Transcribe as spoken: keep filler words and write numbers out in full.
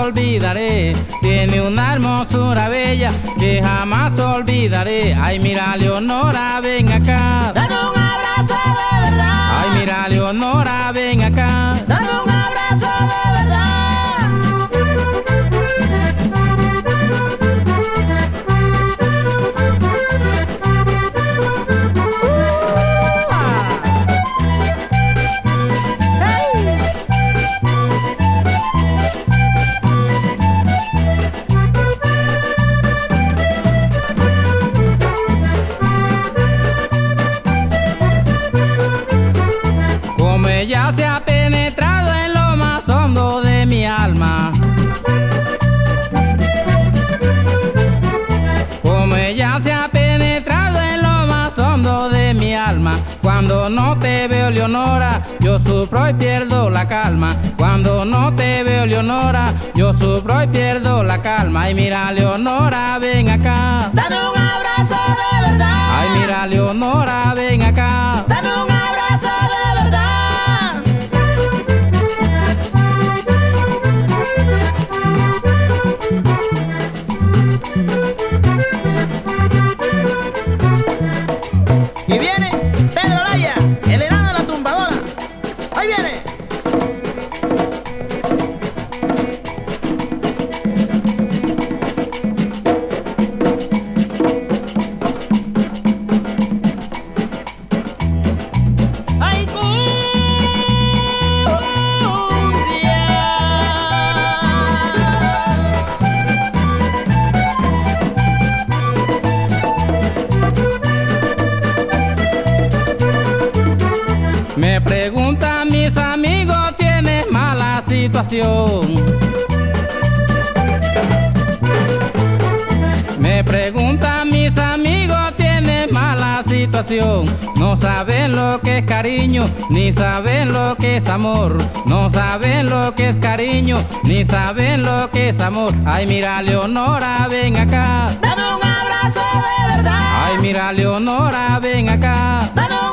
olvidaré. Tiene una hermosura bella que jamás olvidaré. Ay, mira, Leonora, ven acá. Dame un abrazo de verdad. Ay, mira, Leonora, ven acá. Dame un abrazo de verdad. Como ella se ha penetrado en lo más hondo de mi alma. Como ella se ha penetrado en lo más hondo de mi alma. Cuando no te veo, Leonora, yo sufro y pierdo la calma. Cuando no te veo, Leonora, yo sufro y pierdo la calma. Ay, mira, Leonora, ven acá. Dame un abrazo de verdad. Ay, mira, Leonora, ven acá. Dame un abrazo de verdad. Y viene Pedro Laya, el enano de la tumbadora. Ahí viene. ¡Ay, Me preguntan mis amigos, ¿tienes mala situación? Me preguntan mis amigos, ¿tienes mala situación? No saben lo que es cariño, ni saben lo que es amor. No saben lo que es cariño, ni saben lo que es amor. Ay, mira, Leonora, ven acá. Dame un abrazo de verdad. Ay, mira, Leonora, ven acá. Dame un